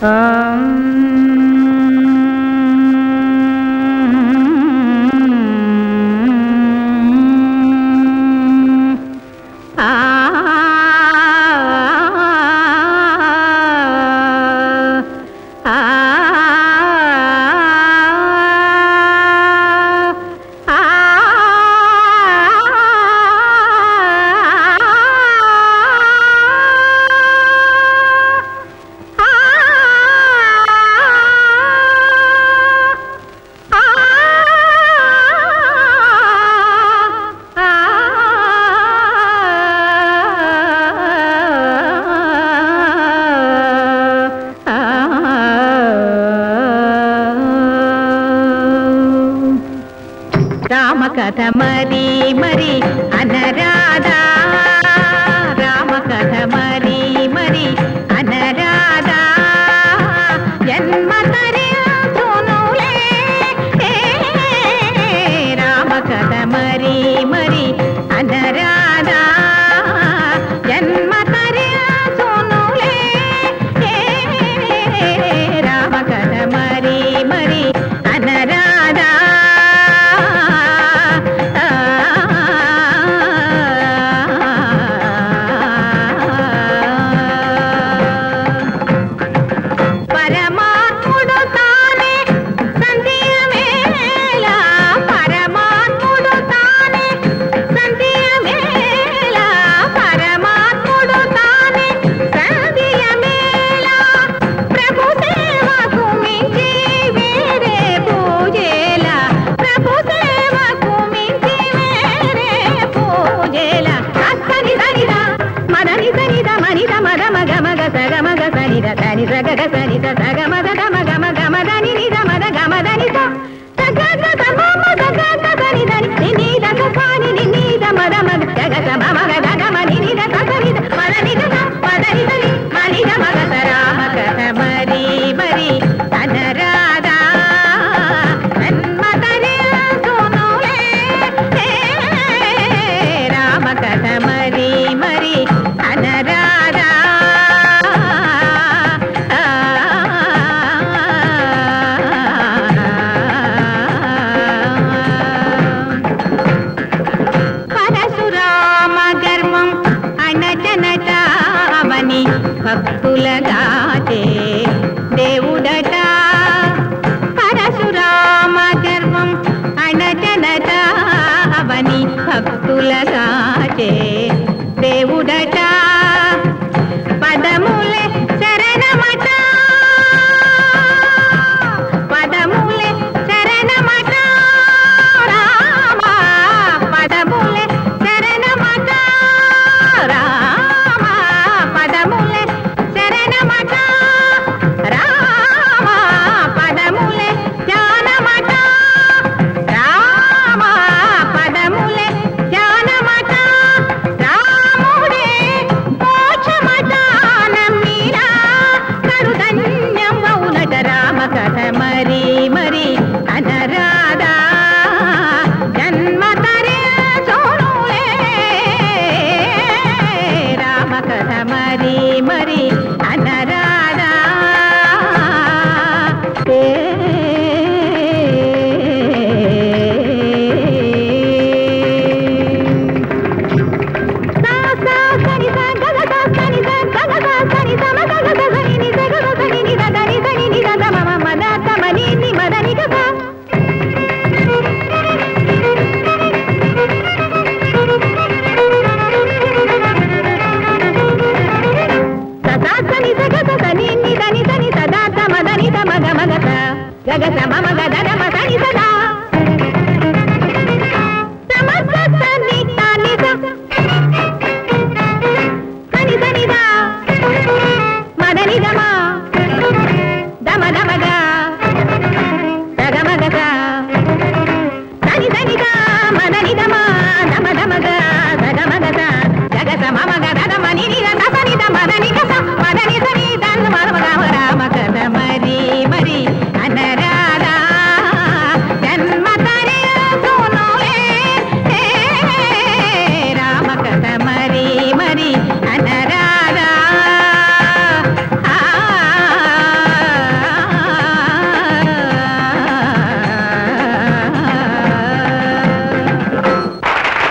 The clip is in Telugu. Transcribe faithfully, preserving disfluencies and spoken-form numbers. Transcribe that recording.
రామకథ మరి మరి అనరాధా రామకథ మరి మరి అనరాధా జన్మ తరించునులే రామకథ మరి మరి అనరాధా జన్మ తరించునులే రామకథ మరి మరి అనరాధా దని సగ సని సగ మద గమ గమ గమ దని ని గమ ద గమ దని స సగ గ గమ మద గ గ దని దని ని ని ద గ పాని ని ని ద మద మద గ గ గమ మగ ద గమ ని ని ద గ సని ద మద ని ద మద ని దని మని ద మగ స రామకథ మరి మరి అనరాధా జన్మ తరించునులే రామకథ మరి మరి అనరాధా భక్తుల గాచే దేవుడట పరశురామ గర్వం అణచనట అవని భక్తుల గాచే దేవుడట పదములే శరణమట పదములే శరణమట రామ పదములే శరణమట రామ పదములే శరణమట రామ పదములే జ్ఞానమట రామ పదములే జ్ఞానమట రాముడే మోక్షమట నమ్మిరా కరుధన్యం వౌనట రామకథ మరి మరి అనరాధా జన్మ తరించునులే రామకథ మరి మరి అనరాధా గగ సమ మగ దద మదని సదా సమస ని తాని స కని సని దా మదని గమ దమ దమ గ దగ మగ స కని సని దా మదని గమ దమ దమ గ దగ మగ స గగ సమ మగ దద మని ని ద సని ద మదని